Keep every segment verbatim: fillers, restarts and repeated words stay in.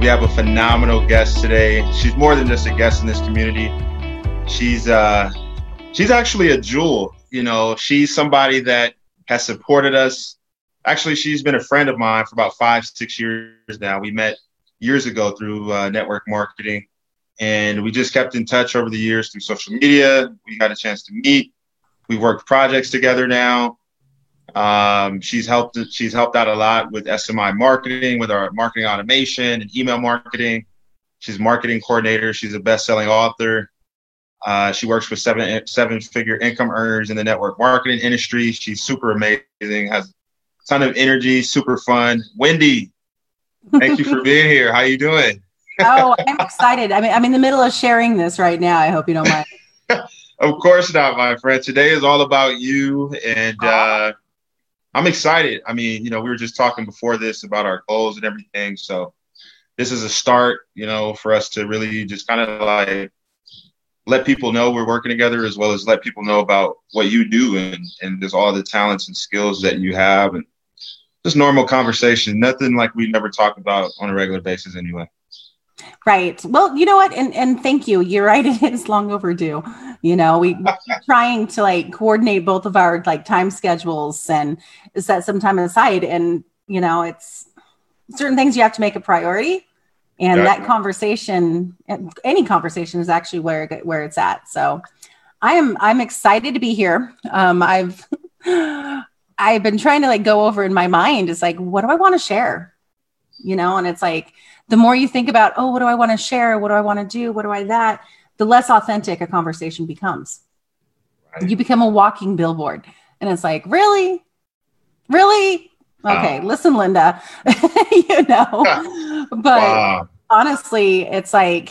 We have a phenomenal guest today. She's more than just a guest in this community. She's uh, she's actually a jewel. You know, she's somebody that has supported us. Actually, she's been a friend of mine for about five, six years now. We met years ago through uh, network marketing, and we just kept in touch over the years through social media. We got a chance to meet. We worked projects together now. Um, she's helped, she's helped out a lot with S M I marketing, with our marketing automation and email marketing. She's a marketing coordinator. She's a best-selling author. Uh, she works with seven, seven figure income earners in the network marketing industry. She's super amazing, has a ton of energy, super fun. Wendy, thank you for being here. How you doing? Oh, I'm excited. I mean, I'm in the middle of sharing this right now. I hope you don't mind. Of course not, my friend. Today is all about you, and uh, I'm excited. I mean, you know, we were just talking before this about our goals and everything. So this is a start, you know, for us to really just kind of like let people know we're working together, as well as let people know about what you do and, and just all the talents and skills that you have, and just normal conversation, nothing like we never talk about on a regular basis anyway. Right. Well, you know what? And and thank you. You're right. It is long overdue. You know, we, we're trying to like coordinate both of our like time schedules and set some time aside. And, you know, it's certain things you have to make a priority. And yeah. that conversation, any conversation is actually where, where it's at. So I am, I'm excited to be here. Um, I've, I've been trying to like go over in my mind. It's like, what do I want to share? You know, and it's like, the more you think about, oh, what do I want to share? What do I want to do? What do I that? The less authentic a conversation becomes. Right. You become a walking billboard. And it's like, really? Really? Okay, wow. Listen, Linda, you know, but wow. honestly, it's like,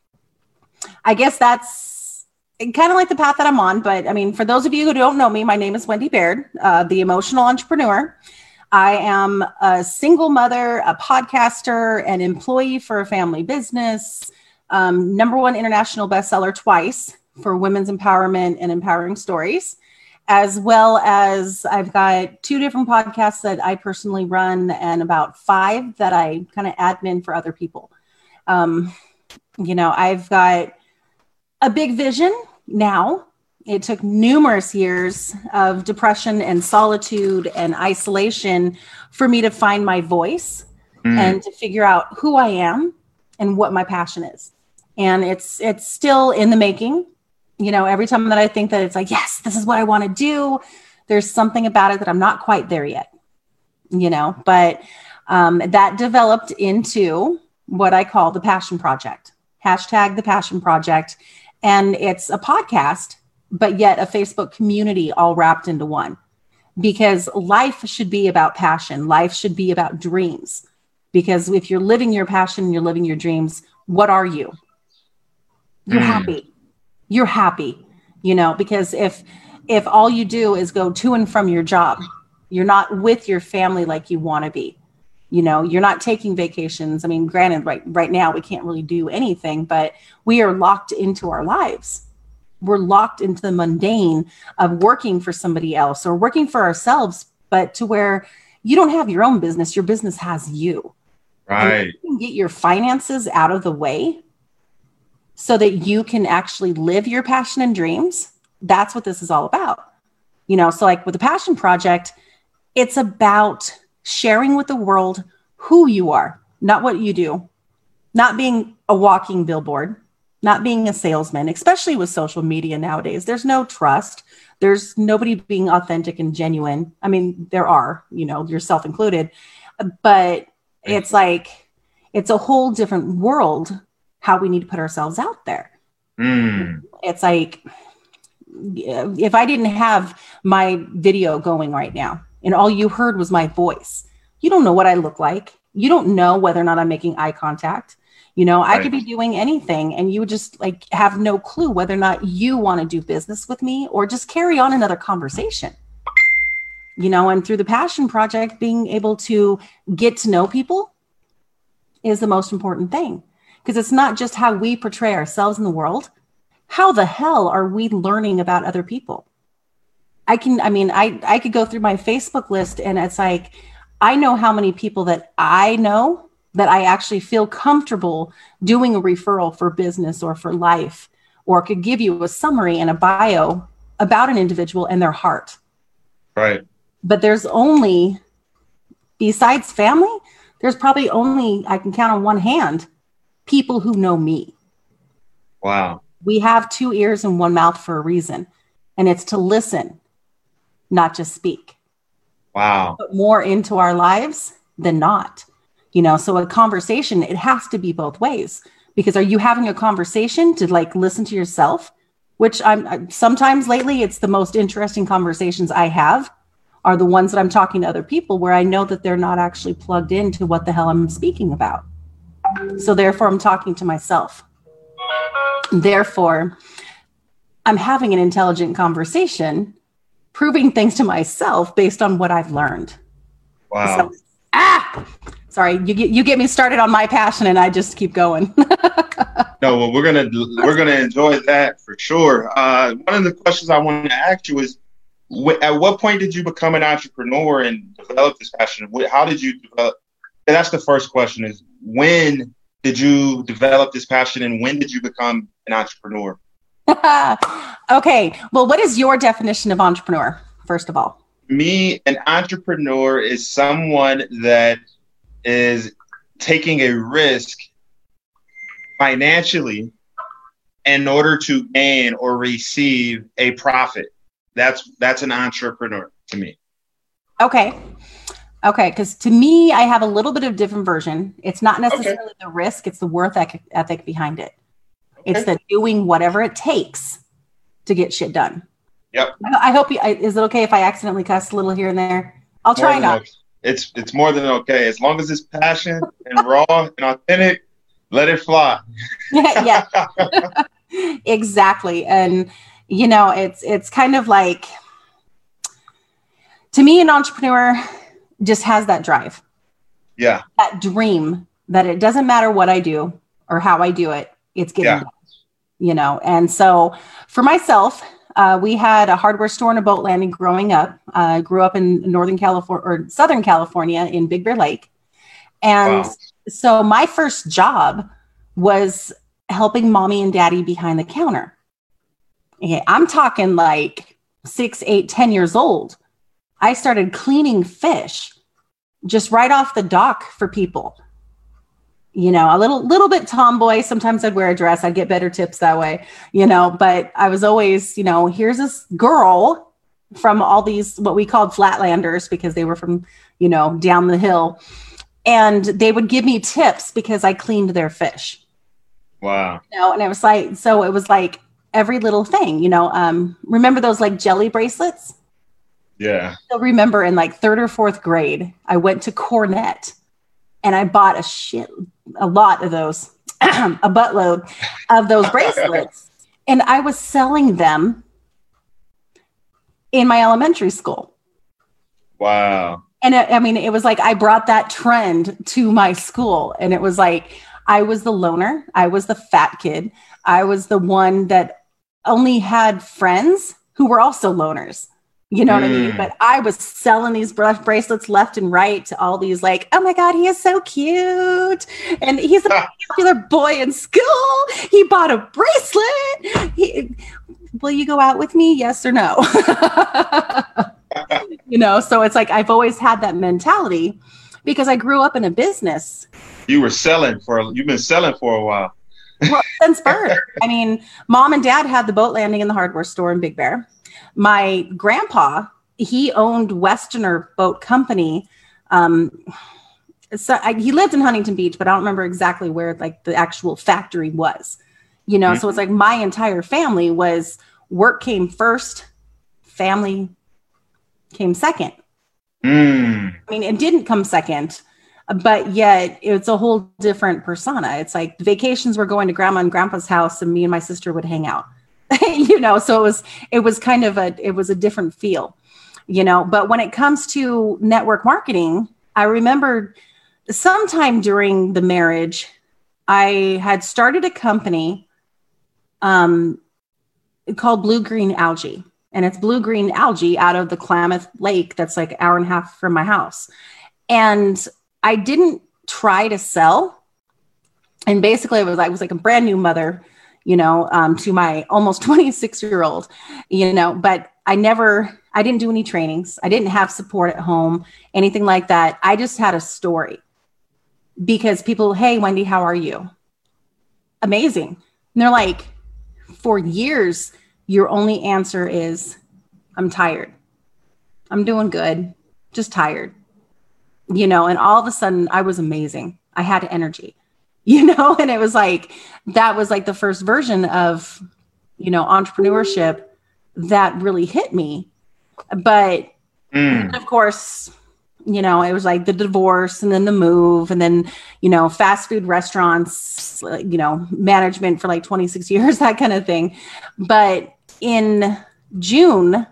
I guess that's kind of like the path that I'm on. But I mean, for those of you who don't know me, my name is Wendy Baird, uh, the emotional entrepreneur. I am a single mother, a podcaster, an employee for a family business, um, number one international bestseller twice for women's empowerment and empowering stories, as well as I've got two different podcasts that I personally run and about five that I kind of admin for other people. Um, you know, I've got a big vision now. It took numerous years of depression and solitude and isolation for me to find my voice mm. and to figure out who I am and what my passion is. And it's it's still in the making. You know, every time that I think that it's like, yes, this is what I want to do, there's something about it that I'm not quite there yet, you know, but um, that developed into what I call the Passion Project, hashtag the Passion Project. And it's a podcast, but yet a Facebook community all wrapped into one, because life should be about passion. Life should be about dreams, because if you're living your passion and you're living your dreams, what are you? You're mm. happy. You're happy, you know, because if, if all you do is go to and from your job, you're not with your family like you want to be, you know, you're not taking vacations. I mean, granted, right, right now we can't really do anything, but we are locked into our lives. We're locked into the mundane of working for somebody else or working for ourselves, but to where you don't have your own business, your business has you. Right. And you can get your finances out of the way so that you can actually live your passion and dreams. That's what this is all about. You know, so like with the Passion Project, it's about sharing with the world who you are, not what you do, not being a walking billboard, not being a salesman, especially with social media nowadays. There's no trust. There's nobody being authentic and genuine. I mean, there are, you know, yourself included, but it's like, it's a whole different world how we need to put ourselves out there. Mm. It's like, if I didn't have my video going right now and all you heard was my voice, you don't know what I look like. You don't know whether or not I'm making eye contact. You know, I right. could be doing anything and you would just like have no clue whether or not you want to do business with me or just carry on another conversation. You know, and through the Passion Project, being able to get to know people is the most important thing, because it's not just how we portray ourselves in the world. How the hell are we learning about other people? I can, I mean, I, I could go through my Facebook list and it's like, I know how many people that I know that I actually feel comfortable doing a referral for business or for life, or could give you a summary and a bio about an individual and their heart. Right. But there's only, besides family, there's probably only, I can count on one hand, people who know me. Wow. We have two ears and one mouth for a reason, and it's to listen, not just speak. Wow. Put more into our lives than not. You know, so a conversation, it has to be both ways, because are you having a conversation to like listen to yourself, which I'm sometimes lately, it's the most interesting conversations I have are the ones that I'm talking to other people where I know that they're not actually plugged into what the hell I'm speaking about. So therefore I'm talking to myself. Therefore, I'm having an intelligent conversation, proving things to myself based on what I've learned. Wow. So, ah, sorry, you get you get me started on my passion, and I just keep going. No, well, we're gonna we're gonna enjoy that for sure. Uh, one of the questions I wanted to ask you is, wh- at what point did you become an entrepreneur and develop this passion? Wh- How did you develop? And that's the first question: is when did you develop this passion, and when did you become an entrepreneur? Okay, well, what is your definition of entrepreneur, first of all? Me, an entrepreneur is someone that is taking a risk financially in order to gain or receive a profit. That's that's an entrepreneur to me. Okay. Okay, because to me, I have a little bit of different version. It's not necessarily Okay. the risk, it's the worth ethic, ethic behind it. Okay. It's the doing whatever it takes to get shit done. Yep. I, I hope you, I, is it okay if I accidentally cuss a little here and there? I'll More try than not. okay. It's it's more than okay. As long as it's passion and raw and authentic, let it fly. Yeah, yeah. Exactly. And you know, it's it's kind of like, to me, an entrepreneur just has that drive, Yeah. that dream that it doesn't matter what I do or how I do it, it's getting Yeah. done, you know? And so for myself, uh, we had a hardware store and a boat landing growing up. I uh, grew up in Northern California or Southern California in Big Bear Lake. And Wow. so my first job was helping mommy and daddy behind the counter. Okay, I'm talking like six, eight, ten years old. I started cleaning fish just right off the dock for people. You know, a little little bit tomboy. Sometimes I'd wear a dress. I'd get better tips that way, you know, but I was always, you know, here's this girl from all these, what we called flatlanders, because they were from, you know, down the hill. And they would give me tips because I cleaned their fish. Wow. You know, and it was like, so it was like every little thing, you know, um, remember those like jelly bracelets? Yeah. I remember in like third or fourth grade, I went to Cornette and I bought a shit, a lot of those, a buttload of those bracelets. And I was selling them in my elementary school. Wow. And it, I mean, it was like, I brought that trend to my school, and it was like, I was the loner. I was the fat kid. I was the one that only had friends who were also loners. You know mm. what I mean? But I was selling these bracelets left and right to all these like, oh my God, he is so cute. And he's a popular boy in school. He bought a bracelet. He, will you go out with me? Yes or no? You know, so it's like, I've always had that mentality because I grew up in a business. You were selling for, you've been selling for a while. Well, since birth. I mean, mom and dad had the boat landing in the hardware store in Big Bear. My grandpa, he owned Westerner Boat Company. Um, so I, he lived in Huntington Beach, but I don't remember exactly where like the actual factory was, you know? Mm-hmm. So it's like my entire family was, work came first, family came second. Mm. I mean, it didn't come second, but yet it's a whole different persona. It's like vacations were going to grandma and grandpa's house and me and my sister would hang out. You know, so it was, it was kind of a, it was a different feel, you know, but when it comes to network marketing, I remember sometime during the marriage, I had started a company um, called Blue Green Algae, and it's blue green algae out of the Klamath Lake. That's like an hour and a half from my house. And I didn't try to sell. And basically it was, I was like a brand new mother, you know, um, to my almost twenty-six year old, you know, but I never, I didn't do any trainings. I didn't have support at home, anything like that. I just had a story because people, hey, Wendy, how are you? Amazing. And they're like, for years, your only answer is, I'm tired. I'm doing good, just tired, you know, and all of a sudden I was amazing. I had energy, you know, and it was like, that was like the first version of, you know, entrepreneurship that really hit me. But mm. of course, you know, it was like the divorce and then the move and then, you know, fast food restaurants, you know, management for like twenty-six years, that kind of thing. But in June,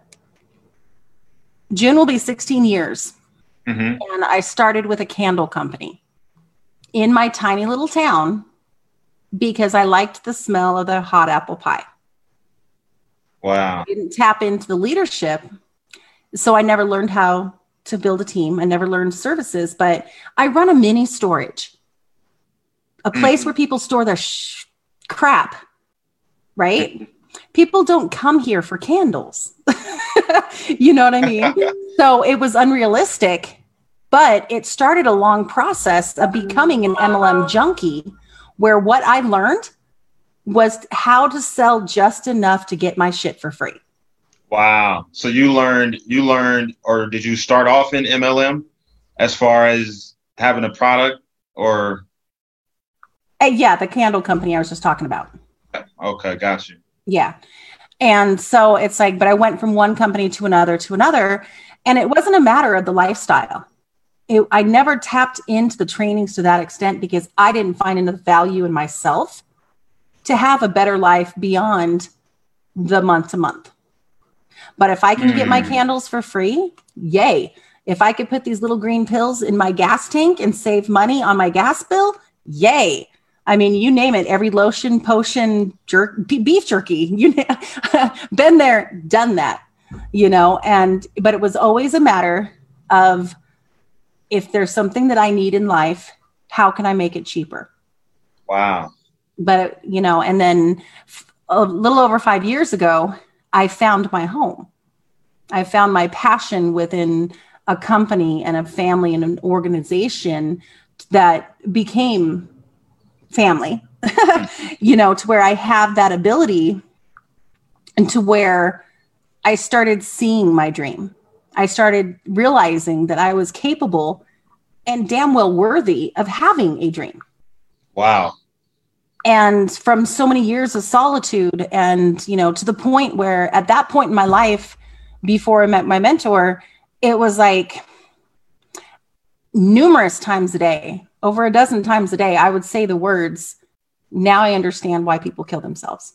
June will be sixteen years. Mm-hmm. And I started with a candle company in my tiny little town because I liked the smell of the hot apple pie. Wow. I didn't tap into the leadership. So I never learned how to build a team. I never learned services, but I run a mini storage, a place mm-hmm. where people store their sh- crap, right? Mm-hmm. People don't come here for candles. You know what I mean? So it was unrealistic, but it started a long process of becoming an M L M junkie where what I learned was how to sell just enough to get my shit for free. Wow. So you learned, you learned, or did you start off in M L M as far as having a product or? Uh, yeah, the candle company I was just talking about. Okay, got you. Yeah. And so it's like, but I went from one company to another to another, and it wasn't a matter of the lifestyle. It, I never tapped into the trainings to that extent because I didn't find enough value in myself to have a better life beyond the month to month. But if I can mm. get my candles for free, yay. If I could put these little green pills in my gas tank and save money on my gas bill, yay. I mean, you name it, every lotion, potion, jerk, beef jerky, you know, been there, done that, you know, and, but it was always a matter of if there's something that I need in life, how can I make it cheaper? Wow. But, you know, and then a little over five years ago, I found my home. I found my passion within a company and a family and an organization that became family, you know, to where I have that ability and to where I started seeing my dream. I started realizing that I was capable and damn well worthy of having a dream. Wow. And from so many years of solitude and, you know, to the point where at that point in my life, before I met my mentor, it was like numerous times a day, over a dozen times a day, I would say the words, now I understand why people kill themselves.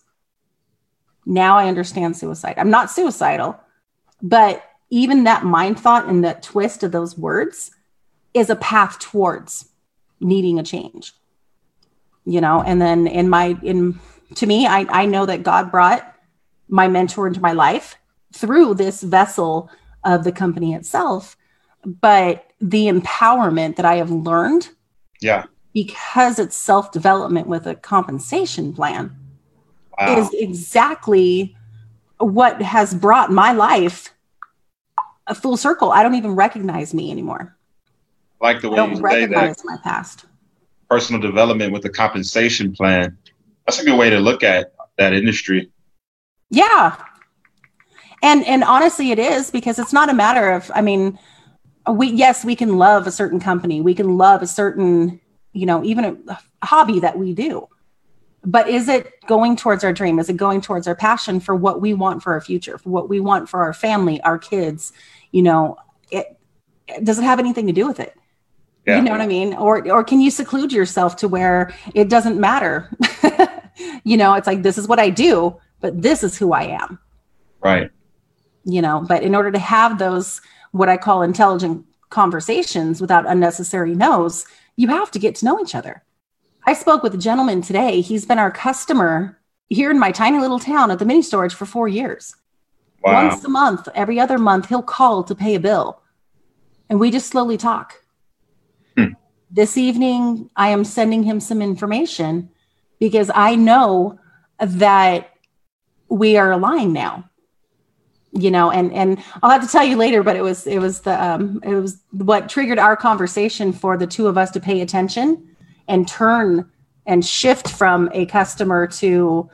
Now I understand suicide. I'm not suicidal, but even that mind thought and that twist of those words is a path towards needing a change. You know, and then in my, in, to me, I, I know that God brought my mentor into my life through this vessel of the company itself, but the empowerment that I have learned, yeah, because it's self-development with a compensation plan, wow, is exactly what has brought my life a full circle. I don't even recognize me anymore. Like the way I don't you recognize say that. My past. Personal development with the compensation plan. That's a good way to look at that industry. Yeah. And and honestly, it is, because it's not a matter of, I mean, we, yes, we can love a certain company. We can love a certain, you know, even a, a hobby that we do. But is it going towards our dream? Is it going towards our passion for what we want for our future, for what we want for our family, our kids? You know, it, it does it have anything to do with it? Yeah. You know what I mean? Or or can you seclude yourself to where it doesn't matter? You know, it's like, this is what I do, but this is who I am. Right. You know, but in order to have those, what I call intelligent conversations without unnecessary no's, you have to get to know each other. I spoke with a gentleman today. He's been our customer here in my tiny little town at the mini storage for four years. Wow. Once a month, every other month, he'll call to pay a bill. And we just slowly talk. this evening I am sending him some information because I know that we are aligned now. You know, and and I'll have to tell you later, but it was it was the um, it was what triggered our conversation for the two of us to pay attention and turn and shift from a customer to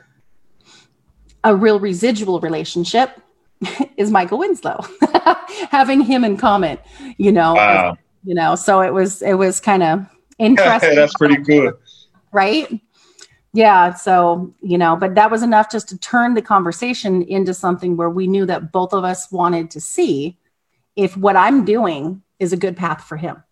a real residual relationship is Michael Winslow. Having him in comment, you know, wow. you know, so it was it was kind of interesting. That's pretty good, right? Yeah. So, you know, but that was enough just to turn the conversation into something where we knew that both of us wanted to see if what I'm doing is a good path for him.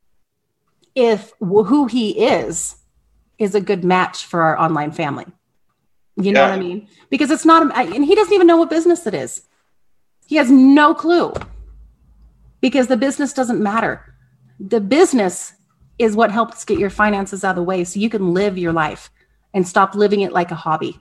If who he is, is a good match for our online family. You know yeah. what I mean? Because it's not, and he doesn't even know what business it is. He has no clue because the business doesn't matter. The business is what helps get your finances out of the way so you can live your life and stop living it like a hobby.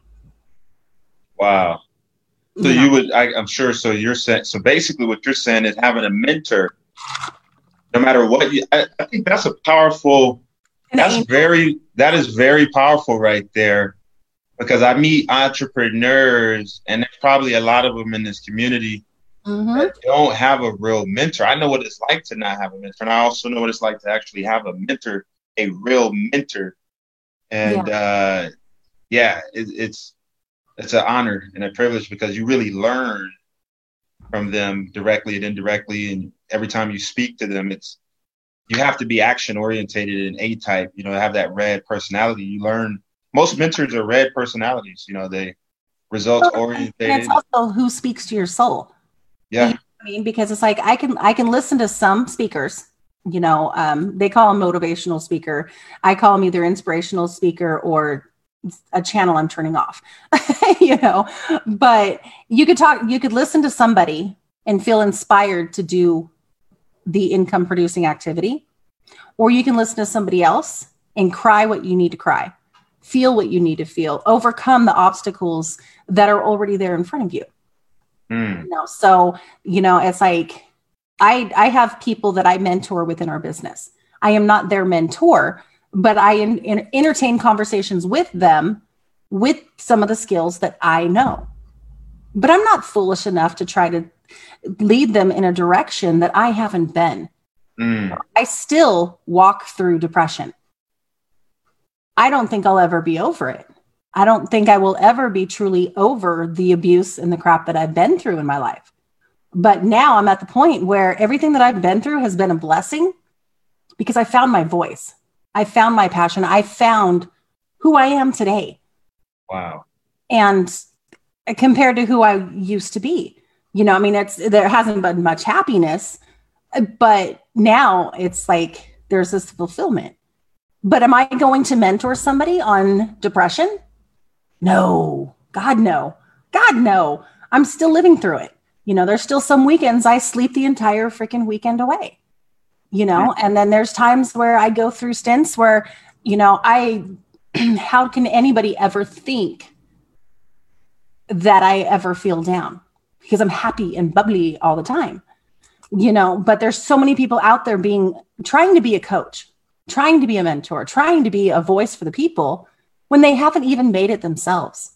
Wow. So you, know? you would, I, I'm sure. So you're saying, so basically what you're saying is having a mentor, no matter what you, I, I think that's a powerful, An that's angel. very, that is very powerful right there. Because I meet entrepreneurs and there's probably a lot of them in this community mm-hmm. that don't have a real mentor. I know what it's like to not have a mentor. And I also know what it's like to actually have a mentor, a real mentor. And yeah, uh, yeah it, it's it's an honor and a privilege because you really learn from them directly and indirectly. And every time you speak to them, it's you have to be action orientated and A-type, you know, have that red personality. You learn most mentors are red personalities, you know, they results orientated. And it's also who speaks to your soul. Yeah. You know what I mean, because it's like I can I can listen to some speakers. You know, um, they call them motivational speaker. I call them either inspirational speaker or a channel I'm turning off, you know, but you could talk, you could listen to somebody and feel inspired to do the income producing activity, or you can listen to somebody else and cry what you need to cry, feel what you need to feel, overcome the obstacles that are already there in front of you. Mm. You know, so, you know, it's like, I, I have people that I mentor within our business. I am not their mentor, but I in, in, entertain conversations with them with some of the skills that I know. But I'm not foolish enough to try to lead them in a direction that I haven't been. Mm. I still walk through depression. I don't think I'll ever be over it. I don't think I will ever be truly over the abuse and the crap that I've been through in my life. But now I'm at the point where everything that I've been through has been a blessing because I found my voice. I found my passion. I found who I am today. Wow. And compared to who I used to be, you know, I mean, it's, there hasn't been much happiness, but now it's like, there's this fulfillment. But am I going to mentor somebody on depression? No, God, no, God, no. I'm still living through it. You know, there's still some weekends I sleep the entire freaking weekend away, you know, and then there's times where I go through stints where, you know, I, how can anybody ever think that I ever feel down? Because I'm happy and bubbly all the time, you know, but there's so many people out there being, trying to be a coach, trying to be a mentor, trying to be a voice for the people when they haven't even made it themselves.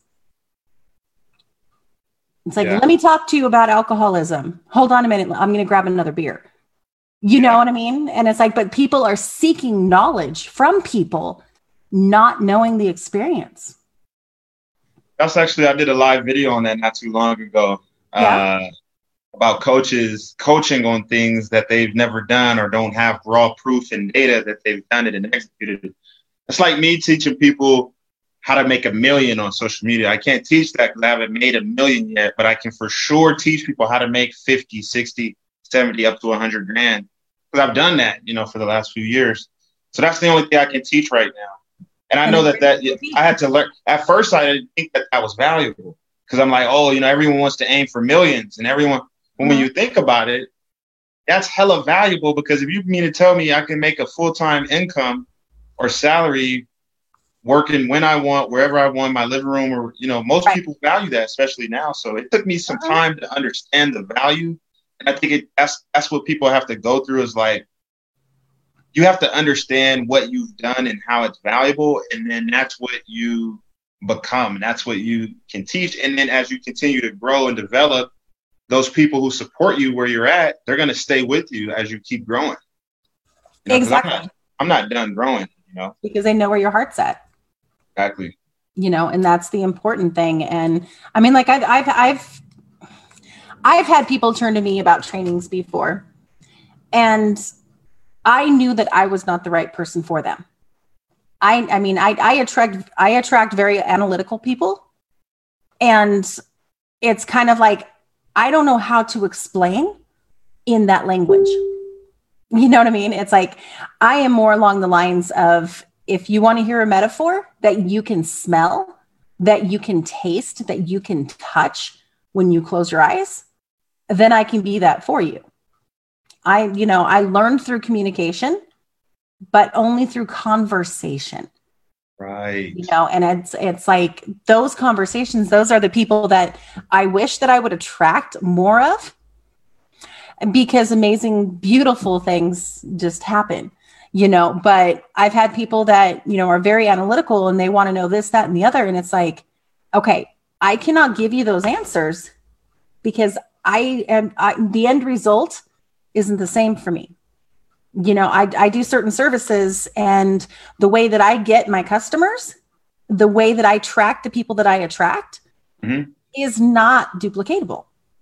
It's like, yeah. Let me talk to you about alcoholism. Hold on a minute. I'm going to grab another beer. You know what I mean? And it's like, but people are seeking knowledge from people not knowing the experience. That's actually, I did a live video on that not too long ago yeah. uh, about coaches coaching on things that they've never done or don't have raw proof and data that they've done it and executed it. It's like me teaching people how to make a million on social media. I can't teach that because I haven't made a million yet, but I can for sure teach people how to make fifty, sixty, seventy, up to a hundred grand. Because I've done that, you know, for the last few years. So that's the only thing I can teach right now. And I know that that I had to learn. At first, I didn't think that that was valuable because I'm like, oh, you know, everyone wants to aim for millions and everyone. When, when you think about it, that's hella valuable because if you mean to tell me I can make a full-time income or salary working when I want, wherever I want, my living room, or, you know, most right. people value that, especially now. So it took me some time to understand the value. And I think it, that's, that's what people have to go through is like, you have to understand what you've done and how it's valuable. And then that's what you become. That's what you can teach. And then as you continue to grow and develop, those people who support you where you're at, they're going to stay with you as you keep growing. You know, exactly. I'm not, I'm not done growing, you know, because they know where your heart's at. Exactly. You know, and that's the important thing. And I mean, like I've, I've, I've, I've had people turn to me about trainings before, and I knew that I was not the right person for them. I, I mean, I, I attract, I attract very analytical people, and it's kind of like, I don't know how to explain in that language. You know what I mean? It's like, I am more along the lines of, if you want to hear a metaphor that you can smell, that you can taste, that you can touch when you close your eyes, then I can be that for you. I, you know, I learned through communication, but only through conversation. Right. You know, and it's, it's like those conversations, those are the people that I wish that I would attract more of, because amazing, beautiful things just happen, you know. But I've had people that, you know, are very analytical and they want to know this, that, and the other. And it's like, okay, I cannot give you those answers because I am, I, the end result isn't the same for me. You know, I, I do certain services, and the way that I get my customers, the way that I track the people that I attract mm-hmm. is not duplicatable.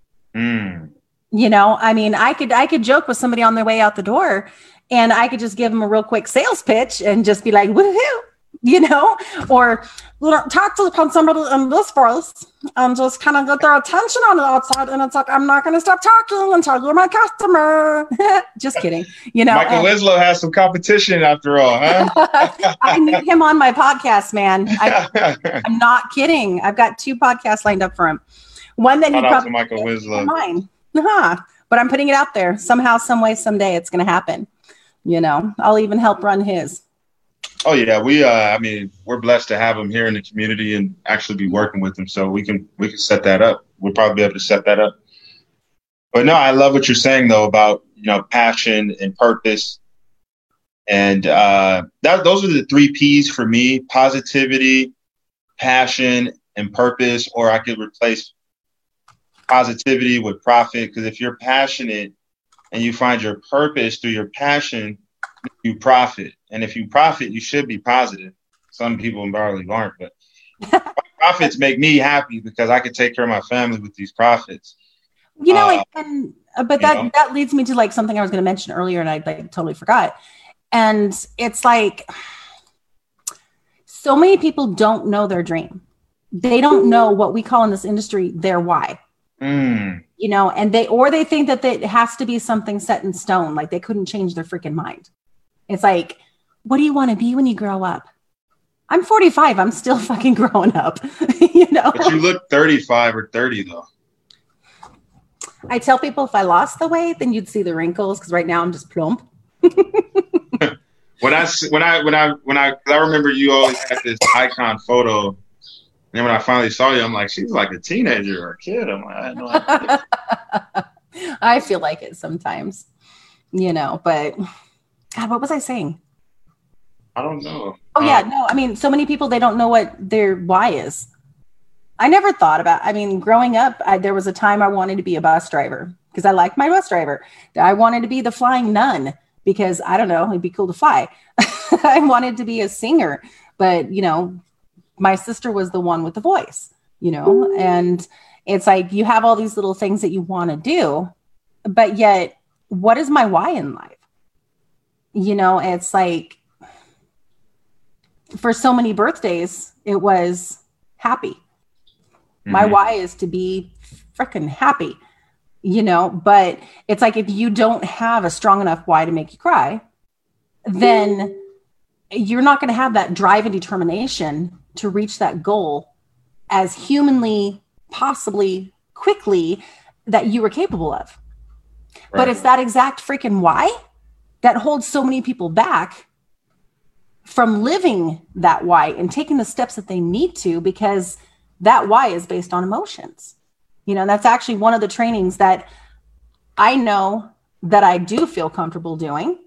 Mm. You know, I mean, I could, I could joke with somebody on their way out the door, and I could just give them a real quick sales pitch and just be like, woohoo, you know, or talk to somebody in this voice and just kind of get their attention on the outside. And it's like, I'm not going to stop talking until you're my customer. Just kidding. You know, Michael and, Winslow has some competition after all, huh? I need him on my podcast, man. I, I'm not kidding. I've got two podcasts lined up for him. One that he probably Michael Winslow. Mine. Uh-huh. But I'm putting it out there somehow, some way, someday it's going to happen. You know, I'll even help run his. Oh yeah, we. Uh, I mean, we're blessed to have him here in the community and actually be working with him. So we can we can set that up. We'll probably be able to set that up. But no, I love what you're saying though about, you know, passion and purpose, and uh, that those are the three P's for me: positivity, passion, and purpose. Or I could replace positivity with profit, because if you're passionate and you find your purpose through your passion, you profit. And if you profit, you should be positive. Some people barely aren't, but profits make me happy because I can take care of my family with these profits. You know, uh, like, and, uh, but that, know? that leads me to like something I was going to mention earlier and I like totally forgot. And it's like, so many people don't know their dream. They don't know what we call in this industry, their why. Mm. You know, and they, or they think that it has to be something set in stone. Like they couldn't change their freaking mind. It's like, what do you want to be when you grow up? I'm forty-five. I'm still fucking growing up, you know? But you look thirty-five or thirty though. I tell people if I lost the weight, then you'd see the wrinkles. Cause right now I'm just plump. when I, when I, when I, when I, I remember you always had this icon photo. And then when I finally saw you, I'm like, she's like a teenager or a kid. I'm like, I had no idea. I feel like it sometimes, you know, but God, what was I saying? I don't know. Oh, yeah. Um, no, I mean, so many people, they don't know what their why is. I never thought about, I mean, growing up, I, there was a time I wanted to be a bus driver because I liked my bus driver. I wanted to be the flying nun because, I don't know, it'd be cool to fly. I wanted to be a singer, but, you know, my sister was the one with the voice, you know, and it's like you have all these little things that you want to do, but yet, what is my why in life? You know, it's like, for so many birthdays, it was happy. Mm-hmm. My why is to be freaking happy, you know, but it's like, if you don't have a strong enough why to make you cry, then you're not going to have that drive and determination to reach that goal as humanly, possibly quickly that you were capable of. Right. But it's that exact freaking why that holds so many people back from living that why and taking the steps that they need to, because that why is based on emotions. You know, that's actually one of the trainings that I know that I do feel comfortable doing,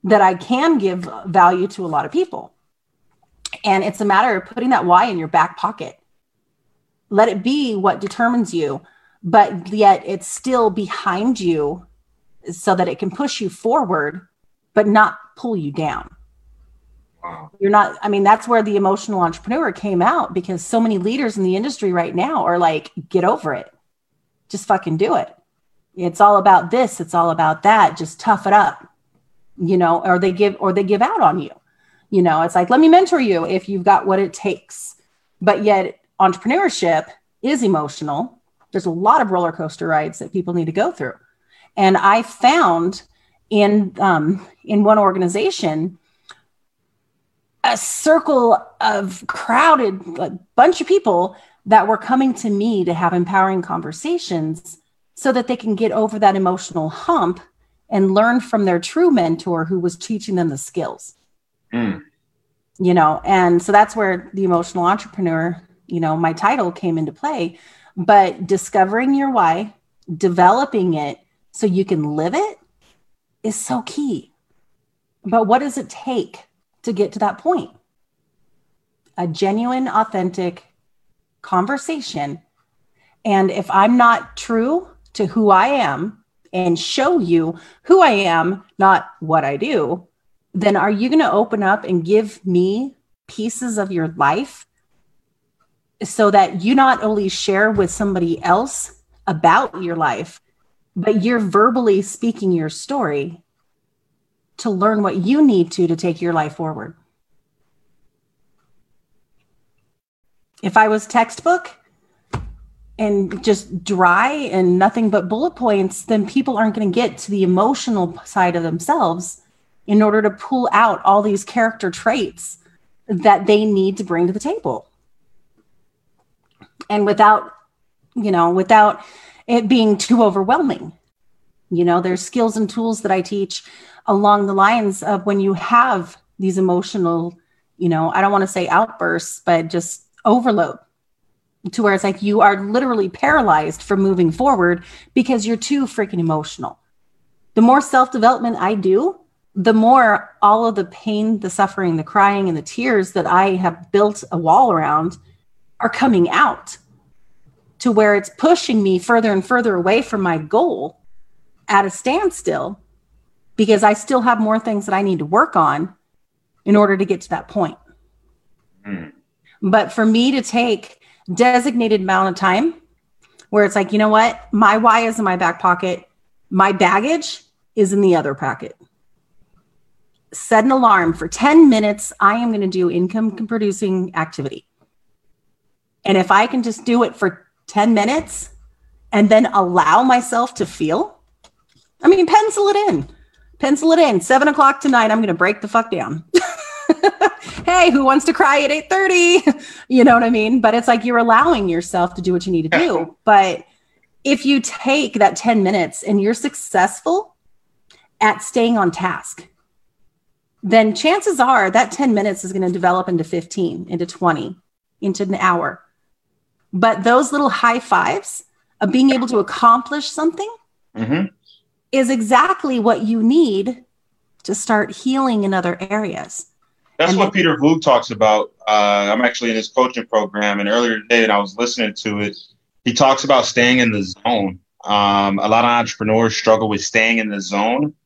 that I can give value to a lot of people. And it's a matter of putting that why in your back pocket. Let it be what determines you, but yet it's still behind you so that it can push you forward, but not pull you down. Wow. You're not, I mean, that's where the emotional entrepreneur came out, because so many leaders in the industry right now are like, get over it. Just fucking do it. It's all about this. It's all about that. Just tough it up, you know, or they give, or they give out on you. You know, it's like, let me mentor you if you've got what it takes. But yet entrepreneurship is emotional. There's a lot of roller coaster rides that people need to go through. And I found in, um, in one organization, a circle of crowded, like, bunch of people that were coming to me to have empowering conversations so that they can get over that emotional hump and learn from their true mentor who was teaching them the skills. Mm. You know, and so that's where the emotional entrepreneur, you know, my title came into play. But discovering your why, developing it so you can live it is so key. But what does it take to get to that point? A genuine, authentic conversation. And if I'm not true to who I am and show you who I am, not what I do, then are you going to open up and give me pieces of your life so that you not only share with somebody else about your life, but you're verbally speaking your story to learn what you need to to take your life forward? If I was textbook and just dry and nothing but bullet points, then people aren't going to get to the emotional side of themselves in order to pull out all these character traits that they need to bring to the table. And without, you know, without it being too overwhelming, you know, there's skills and tools that I teach along the lines of when you have these emotional, you know, I don't want to say outbursts, but just overload, to where it's like you are literally paralyzed from moving forward because you're too freaking emotional. The more self-development I do, the more all of the pain, the suffering, the crying, and the tears that I have built a wall around are coming out, to where it's pushing me further and further away from my goal at a standstill, because I still have more things that I need to work on in order to get to that point. Mm. But for me to take designated amount of time where it's like, you know what, my why is in my back pocket, my baggage is in the other pocket. Set an alarm for ten minutes. I am going to do income producing activity. And if I can just do it for ten minutes and then allow myself to feel, I mean, pencil it in, pencil it in. Seven o'clock tonight, I'm going to break the fuck down. Hey, who wants to cry at eight thirty? You know what I mean? But it's like you're allowing yourself to do what you need to do. But if you take that ten minutes and you're successful at staying on task, then chances are that ten minutes is going to develop into fifteen, into twenty, into an hour. But those little high fives of being able to accomplish something mm-hmm. is exactly what you need to start healing in other areas. That's and what then, Peter Voogd talks about. Uh, I'm actually in his coaching program, and earlier today, and I was listening to it, he talks about staying in the zone. Um, a lot of entrepreneurs struggle with staying in the zone,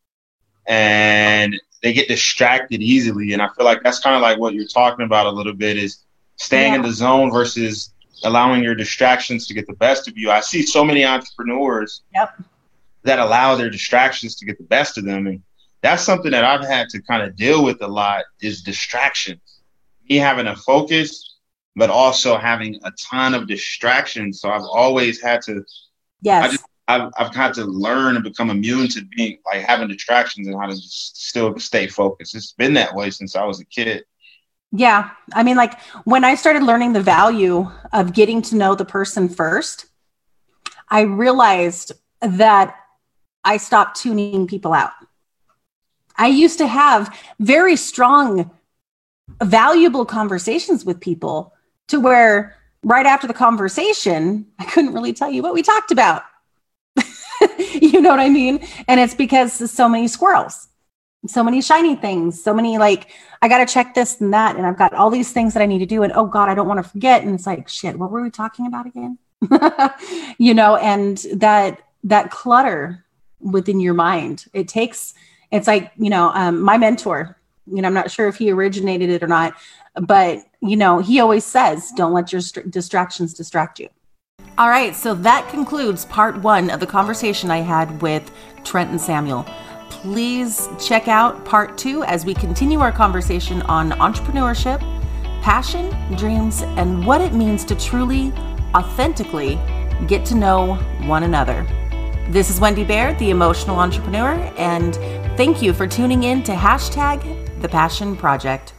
and they get distracted easily. And I feel like that's kind of like what you're talking about a little bit, is staying yeah. in the zone versus allowing your distractions to get the best of you. I see so many entrepreneurs yep. that allow their distractions to get the best of them. And that's something that I've had to kind of deal with a lot, is distractions. Me having a focus, but also having a ton of distractions. So I've always had to, yes. I just, I've, I've had to learn and become immune to being like having distractions and how to just still stay focused. It's been that way since I was a kid. Yeah. I mean, like when I started learning the value of getting to know the person first, I realized that I stopped tuning people out. I used to have very strong, valuable conversations with people to where right after the conversation, I couldn't really tell you what we talked about. You know what I mean? And it's because there's so many squirrels. so many shiny things, so many like, I got to check this and that. And I've got all these things that I need to do. And oh God, I don't want to forget. And it's like, shit, what were we talking about again? You know, and that, that clutter within your mind, it takes, it's like, you know, um, my mentor, you know, I'm not sure if he originated it or not, but you know, he always says, don't let your st- distractions distract you. All right. So that concludes part one of the conversation I had with Trenton Samuel. Please check out part two as we continue our conversation on entrepreneurship, passion, dreams, and what it means to truly, authentically get to know one another. This is Wendy Baird, the Emotional Entrepreneur, and thank you for tuning in to hashtag The Passion Project.